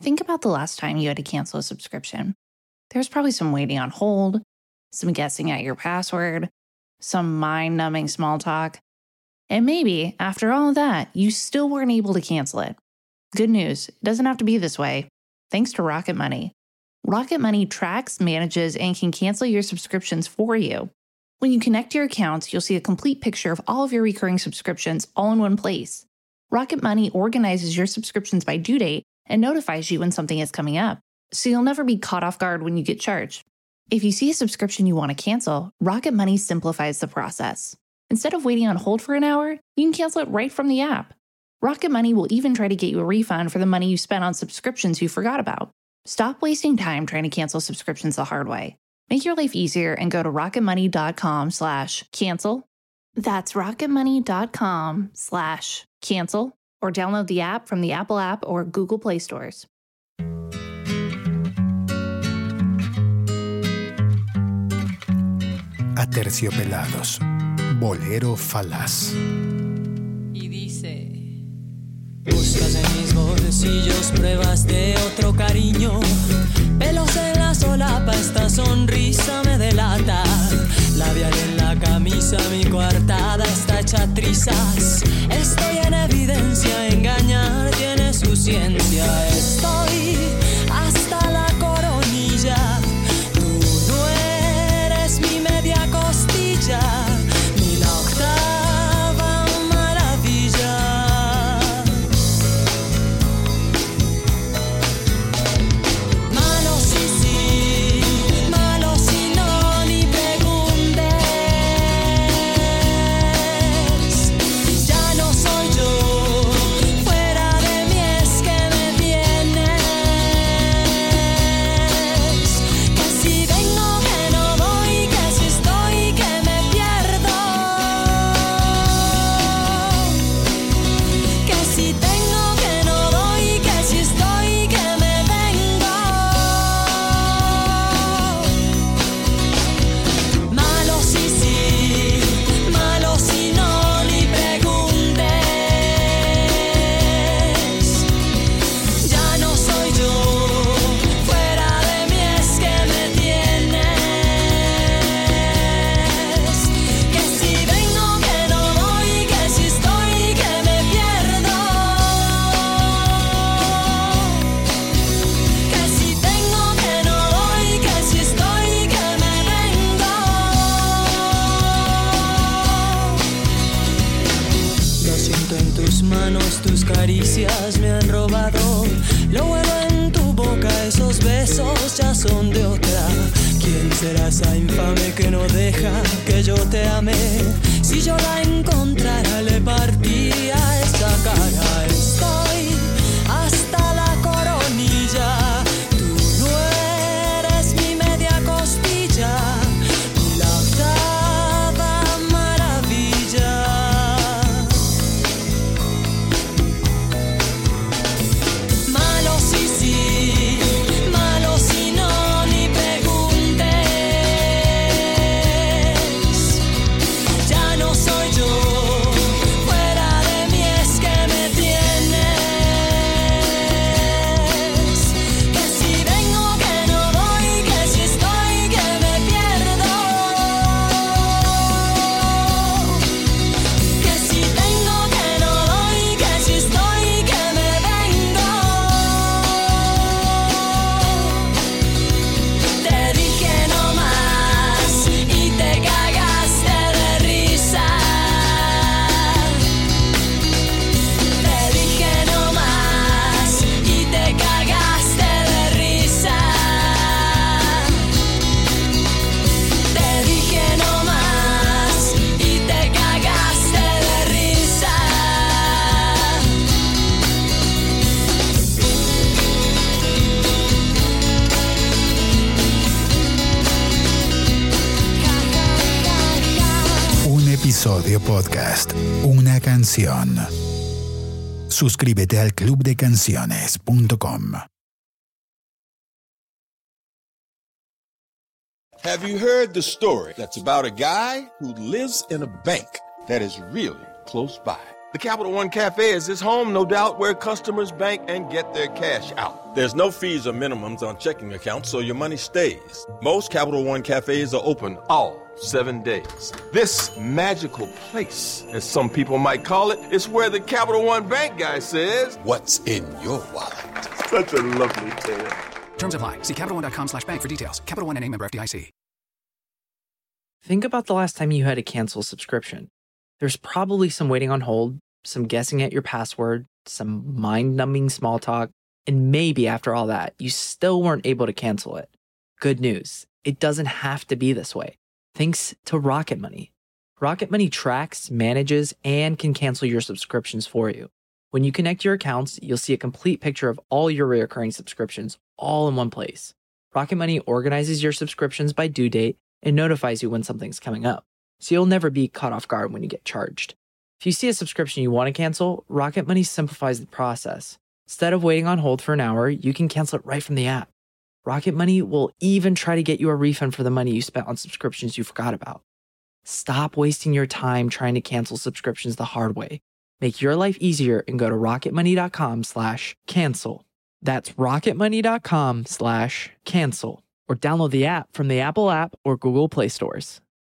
think about the last time you had to cancel a subscription. There's probably some waiting on hold, some guessing at your password, some mind-numbing small talk. And maybe, after all of that, you still weren't able to cancel it. Good news, it doesn't have to be this way. Thanks to Rocket Money. Rocket Money tracks, manages, and can cancel your subscriptions for you. When you connect your accounts, you'll see a complete picture of all of your recurring subscriptions all in one place. Rocket Money organizes your subscriptions by due date and notifies you when something is coming up, so you'll never be caught off guard when you get charged. If you see a subscription you want to cancel, Rocket Money simplifies the process. Instead of waiting on hold for an hour, you can cancel it right from the app. Rocket Money will even try to get you a refund for the money you spent on subscriptions you forgot about. Stop wasting time trying to cancel subscriptions the hard way. Make your life easier and go to rocketmoney.com/cancel. That's rocketmoney.com/cancel or download the app from the Apple App or Google Play stores. Aterciopelados, bolero falaz. Y dice: buscas en mis bolsillos pruebas de otro cariño, pelos en la solapa, esta sonrisa me delata, labial en la camisa, mi coartada está hecha trizas, estoy en evidencia, engañar tiene su ciencia, estoy hasta la coronilla, tú no eres mi media costilla, ni la octava maravilla. Malo sí, sí, malo si no, ni preguntes. Ya no soy yo, fuera de mí es que me tienes. Que si vengo, que no voy, que si estoy, que me pierdo. Que si tengo, que no doy, que si estoy, que me vengo. Malo sí, sí, malo si no, ni preguntes. Ya no soy yo, fuera de mí es que me tienes. Que si vengo, que no voy, que si estoy, que me pierdo. Que si tengo, que no doy, que si estoy, que me vengo. Lo siento en tus manos, tus caricias me han robado. Lo huelo en tu boca, esos besos ya son de otra. ¿Quién será esa infame que no deja que yo te ame? Si yo la encontrara, le partiría esa cara. Estoy hasta la coronilla. Tú no eres mi media costilla, ni la octava maravilla. Malo sí, sí, malo si no, ni preguntes. Ya no soy yo, fuera de mí es que me tienes. Que si vengo, que no voy, que si estoy, que me pierdo. Que si tengo, que no doy, que si estoy, que me vengo. Te dije no más y te cagaste de risa. Te dije no más y te cagaste de risa. Te dije no más y te cagaste de risa. Un episodio podcast, una canción. Suscríbete al clubdecanciones.com. Have you heard the story that's about a guy who lives in a bank that is really close by? The Capital One Cafe is his home, no doubt, where customers bank and get their cash out. There's no fees or minimums on checking accounts, so your money stays. Most Capital One Cafes are open all 7 days. This magical place, as some people might call it, is where the Capital One Bank guy says, "What's in your wallet?" Such a lovely tale. Terms apply. See CapitalOne.com/bank for details. Capital One NA, member FDIC. Think about the last time you had to cancel a subscription. There's probably some waiting on hold, some guessing at your password, some mind-numbing small talk, and maybe after all that, you still weren't able to cancel it. Good news, it doesn't have to be this way. Thanks to Rocket Money. Rocket Money tracks, manages, and can cancel your subscriptions for you. When you connect your accounts, you'll see a complete picture of all your recurring subscriptions all in one place. Rocket Money organizes your subscriptions by due date and notifies you when something's coming up, so you'll never be caught off guard when you get charged. If you see a subscription you want to cancel, Rocket Money simplifies the process. Instead of waiting on hold for an hour, you can cancel it right from the app. Rocket Money will even try to get you a refund for the money you spent on subscriptions you forgot about. Stop wasting your time trying to cancel subscriptions the hard way. Make your life easier and go to rocketmoney.com/cancel. That's rocketmoney.com/cancel. Or download the app from the Apple app or Google Play stores.